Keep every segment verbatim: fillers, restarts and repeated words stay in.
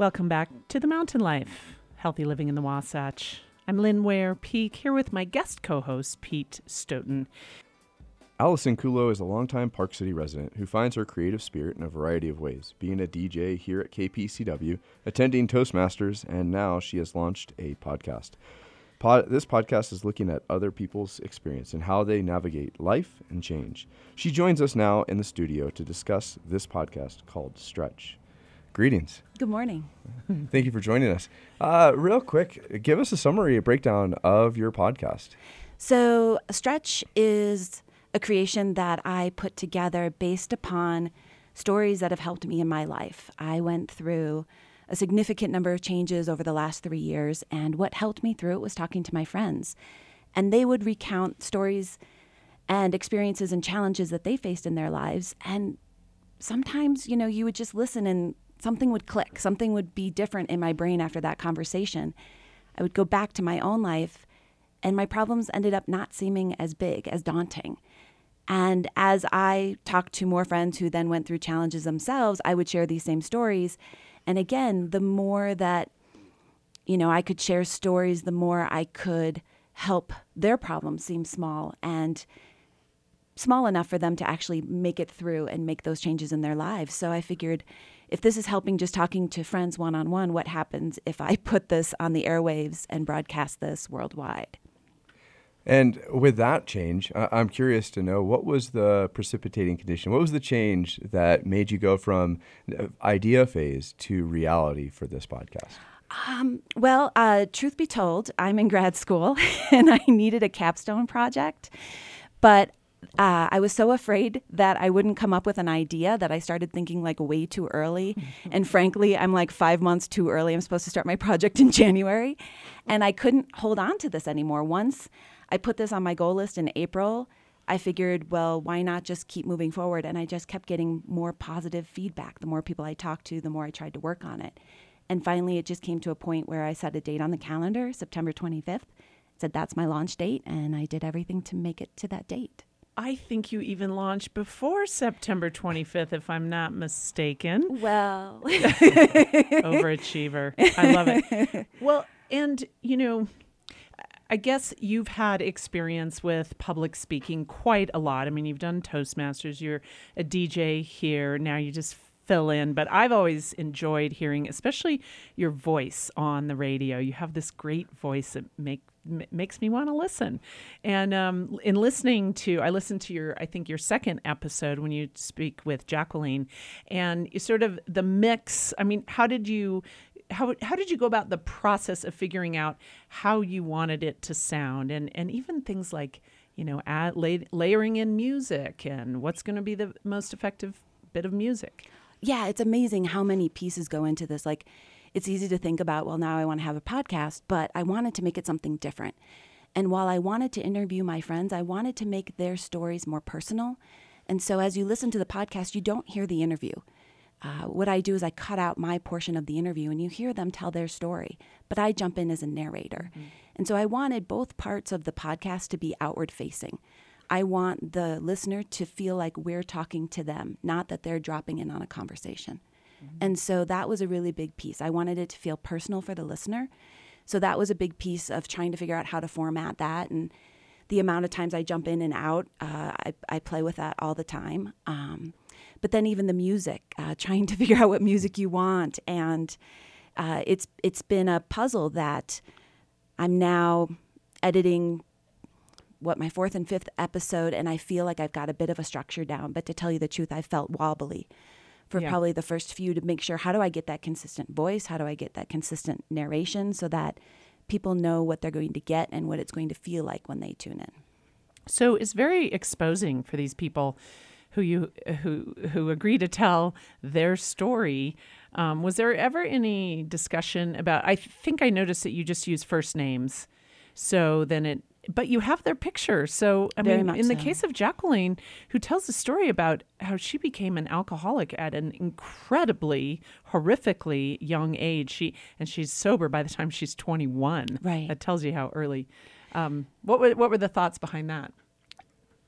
Welcome back to The Mountain Life, Healthy Living in the Wasatch. I'm Lynn Ware-Peak, here with my guest co-host, Pete Stoughton. Allison Kulo is a longtime Park City resident who finds her creative spirit in a variety of ways, being a D J here at K P C W, attending Toastmasters, and now she has launched a podcast. Pod, this podcast is looking at other people's experience and how they navigate life and change. She joins us now in the studio to discuss this podcast called Stretch. Greetings. Good morning. Thank you for joining us. Uh, real quick, give us a summary, a breakdown of your podcast. So Stretch is a creation that I put together based upon stories that have helped me in my life. I went through a significant number of changes over the last three years, and what helped me through it was talking to my friends. And they would recount stories and experiences and challenges that they faced in their lives. And sometimes, you know, you would just listen and something would click. Something would be different in my brain after that conversation. I would go back to my own life, and my problems ended up not seeming as big, as daunting. And as I talked to more friends who then went through challenges themselves, I would share these same stories. And again, the more that, you know, I could share stories, the more I could help their problems seem small and small enough for them to actually make it through and make those changes in their lives. So I figured, if this is helping just talking to friends one-on-one, what happens if I put this on the airwaves and broadcast this worldwide? And with that change, uh, I'm curious to know, what was the precipitating condition? What was the change that made you go from idea phase to reality for this podcast? Um, well, uh, truth be told, I'm in grad school and I needed a capstone project, but uh, I was so afraid that I wouldn't come up with an idea that I started thinking like way too early. And frankly, I'm like five months too early. I'm supposed to start my project in January, and I couldn't hold on to this anymore. Once I put this on my goal list in April, I figured, well, why not just keep moving forward? And I just kept getting more positive feedback. The more people I talked to, the more I tried to work on it. And finally, it just came to a point where I set a date on the calendar, September twenty-fifth, said that's my launch date, and I did everything to make it to that date. I think you even launched before September twenty-fifth, if I'm not mistaken. Well. Overachiever. I love it. Well, and, you know, I guess you've had experience with public speaking quite a lot. I mean, you've done Toastmasters, you're a D J here, now you just fill in. But I've always enjoyed hearing, especially your voice on the radio. You have this great voice that make, m- makes me want to listen. And um, in listening to, I listened to your, I think your second episode when you speak with Jacqueline, and you sort of the mix. I mean, how did you... How how did you go about the process of figuring out how you wanted it to sound, and, and even things like, you know, add, lay, layering in music and what's going to be the most effective bit of music? Yeah, it's amazing how many pieces go into this. Like, it's easy to think about, well, now I want to have a podcast, but I wanted to make it something different. And while I wanted to interview my friends, I wanted to make their stories more personal. And so as you listen to the podcast, you don't hear the interview. Uh, what I do is I cut out my portion of the interview and you hear them tell their story, but I jump in as a narrator. Mm-hmm. And so I wanted both parts of the podcast to be outward facing. I want the listener to feel like we're talking to them, not that they're dropping in on a conversation. Mm-hmm. And so that was a really big piece. I wanted it to feel personal for the listener. So that was a big piece of trying to figure out how to format that. And the amount of times I jump in and out, uh, I, I play with that all the time. Um, But then even the music, uh, trying to figure out what music you want. And uh, it's it's been a puzzle that I'm now editing, what, my fourth and fifth episode, and I feel like I've got a bit of a structure down. But to tell you the truth, I felt wobbly for yeah. probably the first few to make sure, how do I get that consistent voice? How do I get that consistent narration so that people know what they're going to get and what it's going to feel like when they tune in? So it's very exposing for these people who you who who agree to tell their story. Um, was there ever any discussion about, I think I noticed that you just use first names. So then it, but you have their picture. So, I Very mean, much in the so. case of Jacqueline, who tells a story about how she became an alcoholic at an incredibly, horrifically young age. She and she's sober by the time she's twenty-one. Right. That tells you how early. Um, what were, what were the thoughts behind that?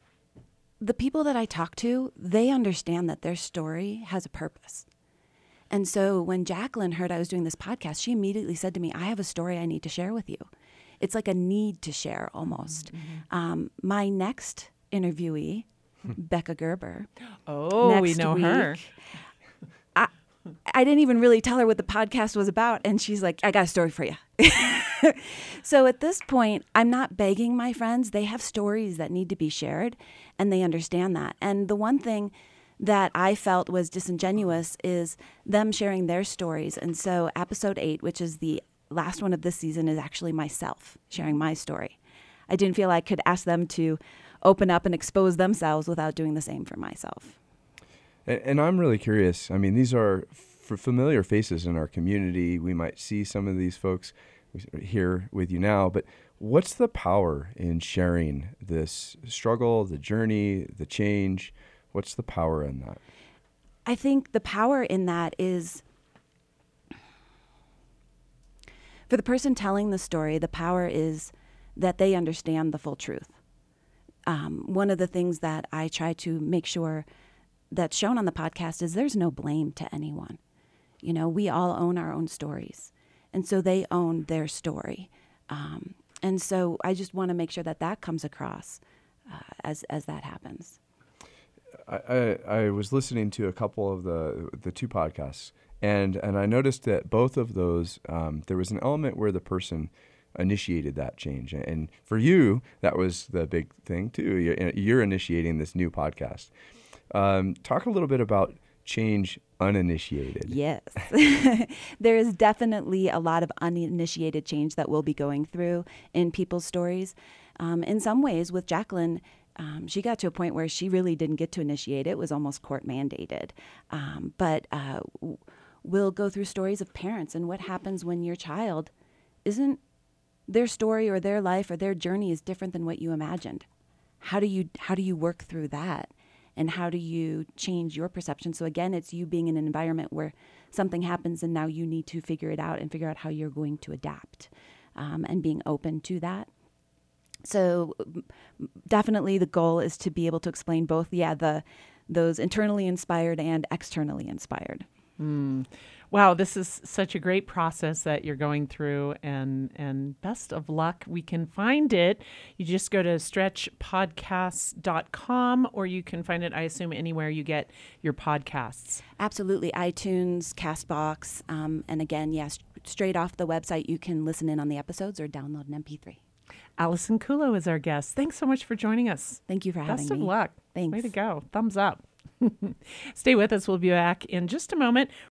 The people that I talk to, they understand that their story has a purpose. And so when Jacqueline heard I was doing this podcast, she immediately said to me, I have a story I need to share with you. It's like a need to share almost. Mm-hmm. Um, my next interviewee, Becca Gerber. Oh, we know week, her. I, I didn't even really tell her what the podcast was about. And she's like, I got a story for you. So at this point, I'm not begging my friends. They have stories that need to be shared, and they understand that. And the one thing that I felt was disingenuous is them sharing their stories. And so episode eight, which is the last one of this season, is actually myself sharing my story. I didn't feel I could ask them to open up and expose themselves without doing the same for myself. And, and I'm really curious. I mean, these are f- familiar faces in our community. We might see some of these folks here with you now, but what's the power in sharing this struggle, the journey, the change? What's the power in that? I think the power in that is, for the person telling the story, the power is that they understand the full truth. Um, one of the things that I try to make sure that's shown on the podcast is there's no blame to anyone. You know, we all own our own stories. And so they own their story. Um, and so I just want to make sure that that comes across uh, as as that happens. I, I, I was listening to a couple of the the two podcasts, and, and I noticed that both of those, um, there was an element where the person initiated that change. And for you, that was the big thing too. You're, you're initiating this new podcast. Um, talk a little bit about change uninitiated. Yes. There is definitely a lot of uninitiated change that we'll be going through in people's stories. Um, in some ways, with Jacqueline, um, she got to a point where she really didn't get to initiate it. It was almost court mandated. Um, but uh, we'll go through stories of parents and what happens when your child isn't, their story or their life or their journey is different than what you imagined. How do you how do you work through that? And how do you change your perception? So again, it's you being in an environment where something happens and now you need to figure it out and figure out how you're going to adapt, um, and being open to that. So definitely the goal is to be able to explain both, yeah, the those internally inspired and externally inspired. Mm. Wow, this is such a great process that you're going through, and and best of luck. We can find it. You just go to stretch podcasts dot com, or you can find it, I assume, anywhere you get your podcasts. Absolutely. iTunes, CastBox, um, and again, yes, straight off the website, you can listen in on the episodes or download an M P three. Allison Kulo is our guest. Thanks so much for joining us. Thank you for having me. Best of luck. Thanks. Way to go. Thumbs up. Stay with us. We'll be back in just a moment.